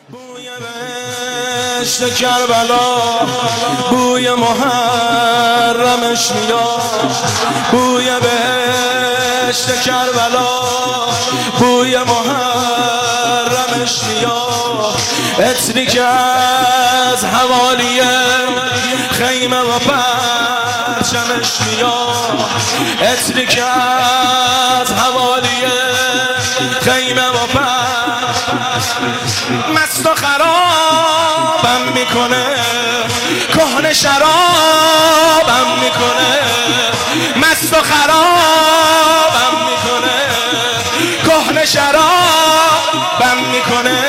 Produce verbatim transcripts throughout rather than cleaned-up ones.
بوی بهشت کربلا، بوی محرمش میاد. بوی بهشت کربلا، بوی محرمش میاد. عطری که از حوالی خیمه و پرچمش میاد. عطری که از حوالی خیمه و پرچمش مست و خرابم میکنه، کهنه شرابم میکنه. مست و خرابم میکنه، کهنه شرابم میکنه.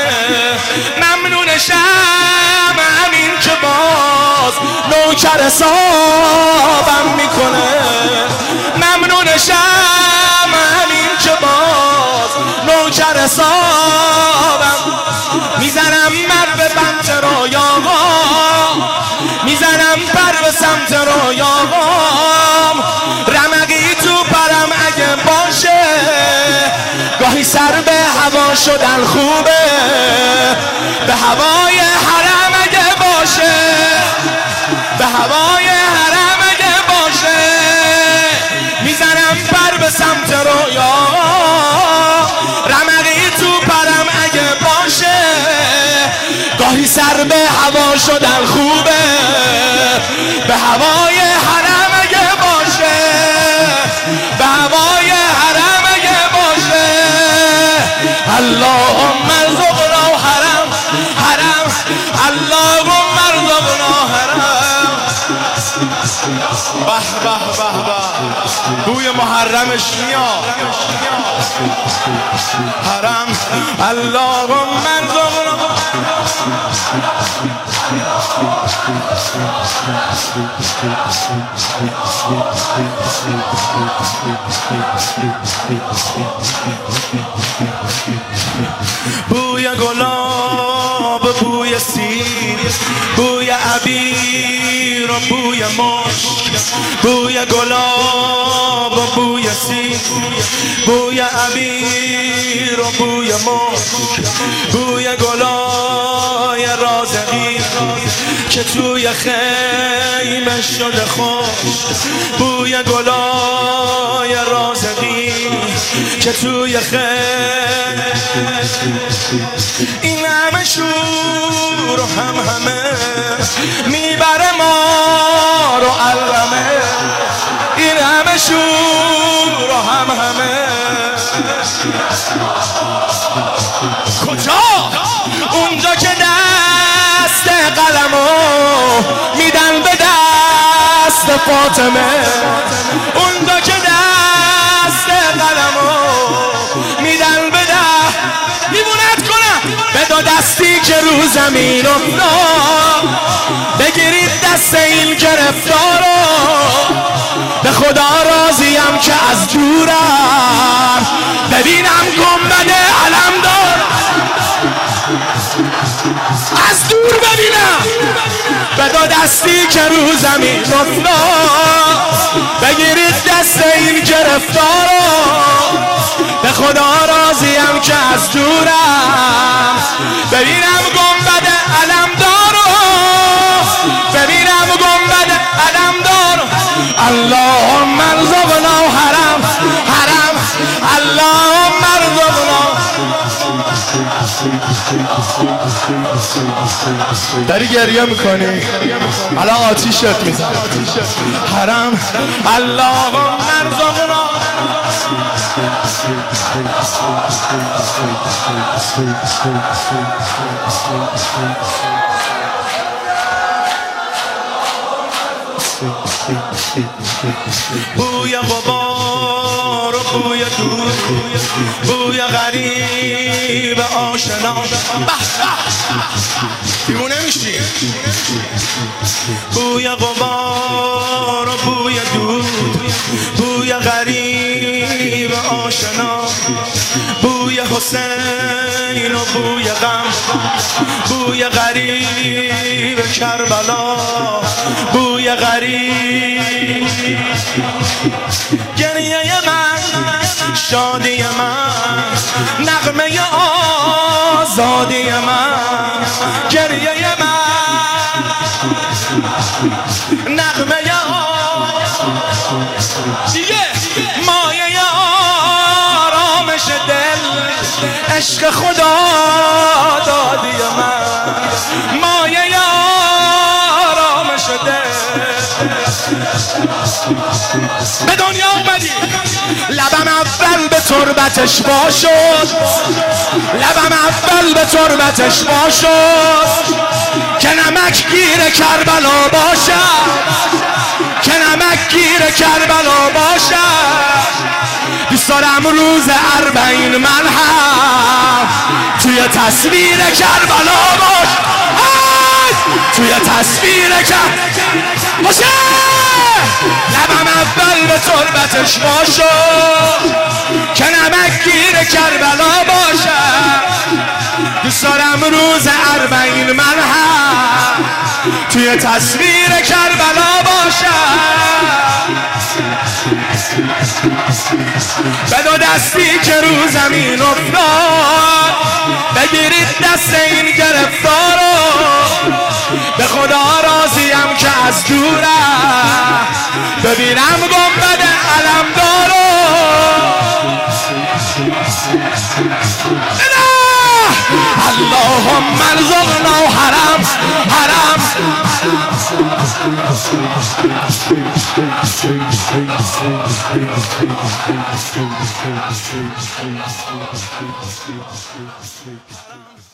ممنونشم همین که باز نوکر حسابم میکنه. ممنونشم همین که باز نوکر حسابم. میزنم مر به بنت رویاهام، میزنم پر به سمت رویاهام. رمقی تو پرم اگه باشه، گاهی سر به هوا شدن خوبه. به هوای حرم اگه باشه، به هوای حرم اگه باشه. میزنم پر به سمت رویاهام. رمقی تو پرم اگه باشه، گاهی سر به هوا شدن خوبه. به هوای حرم اگه باشه، به هوای حرم اگه باشه. اللهم ارزقنا حرم، حرم. اللهم ارزقنا حرم. به به به به، بوی محرمش میاد. حرم. اللهم ارزقنا. بوی گلاب، بوی سیر، بوی عبیر و بوی مشک. بوی گلاب و بوی سیر، بوی عبیر و بوی مشک. بوی گلای رازقی که توی خیمه شده خوش. بوی گلای رازقی که توی خیمه. این همه شور و هم همه میبره ما رو علمه. این همه شور و هم همه کجا؟ اونجا که دست قلمو میدن به دست فاطمه. اونجا که دست قلمو میدن به دست میموند کنم. به دو دستی که رو زمین افتاد، بگیرید دست این گرفتارو. به خدا راضیم که از دورم ببینم گنبد علمدار. از دور ببینم. به دو دستی که رو زمین افتاد، بگیرید دست این گرفتارو. به خدا راضیم که از دورم ببینم گنبد علمدارو. ببینم گنبد علمدارو. اللهم ارزقنا حرم، حرم. اللهم ارزقنا. داری گریه میکنی؟ الان آتیشت میزن. حرم. اللهم ارزقنا. بوی غبار و بوی دور، بوی غریب آشنا. دیوونه میشی. بوی غبار و بوی دور، بوی غریب آشنا. بوی حسین و بوی غم، بوی غریب کربلا. بوی غریب گریه من، شادی من، نغمه آزادی من. گریه من نغمه مایه آرامش دل عشق خدا دادی من مایه آرامش دل به دنیا اومدی لبم اول به تربتش وا شد لبم اول به تربتش وا شد که نمک گیر کربلا باشد که نمک گیر کربلا باشد دوست دارم روز اربعین من هم توی تصویر کربلا باش توی تصویر کربلا باشه لبم اول به تربتش وا شد که نمک گیر کربلا باشد دوست دارم روز اربعین من هم توی تصویر کربلا باشد به دو دستی که رو زمین افتاد بگیرید دست این گرفتارو به خدا راضیم که از دورم ببینم گنبد علمدارو اللهم ارزقنا حرم حرم حرم